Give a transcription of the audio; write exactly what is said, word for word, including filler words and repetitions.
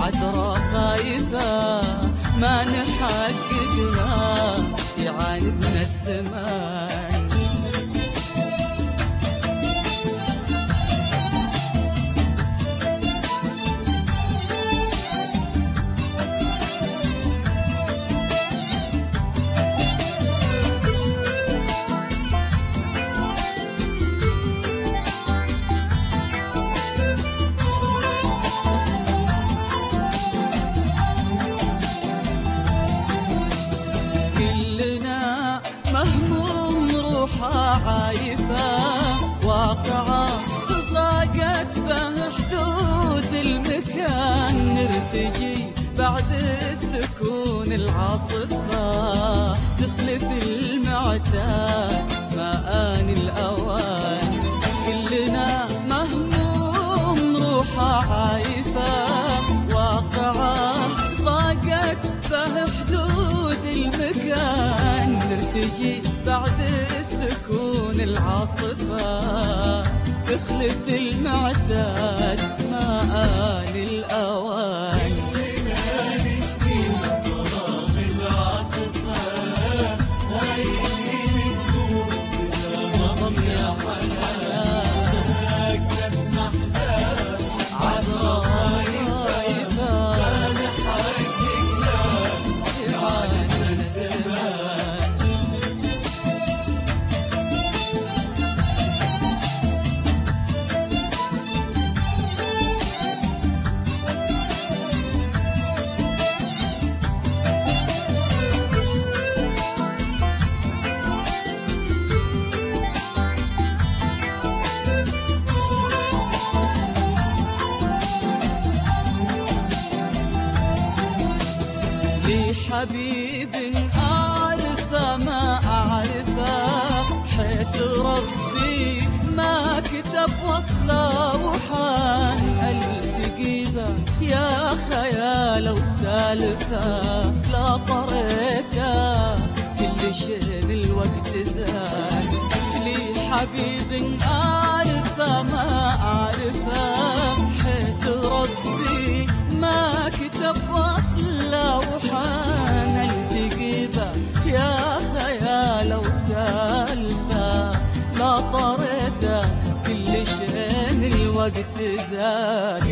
عذرا خايفة ما نحققها يعاندنا الزمان. عايفة واقعة ضاقت به حدود المكان، نرتجي بعد السكون العاصفة تخلف المعتاد ما آن الأوان. كلنا مهموم روحه عايفة واقعة ضاقت به حدود المكان، نرتجي بعد السكون العاصفة تخلف المعتاد ما آن الأوان. كلنا نشكي فراغ العاطفة هايلين نقول بلا ضم يا حنان، ساكنة محلاه عذرا خايفة ما نحققها يعاندنا الزمان. لي حبيب أعرفه ما أعرفه حيث ربي ما كتب وصله وحان ألتقي به يا خيال وسالفه لا طريته كل شيء الوقت زاد. لي حبيب أعرفه ما أعرفه حيث ربي ما كتب وصله وحان التقي به يا خيال وسالفه لا طريته كل شيء الوقت زاد.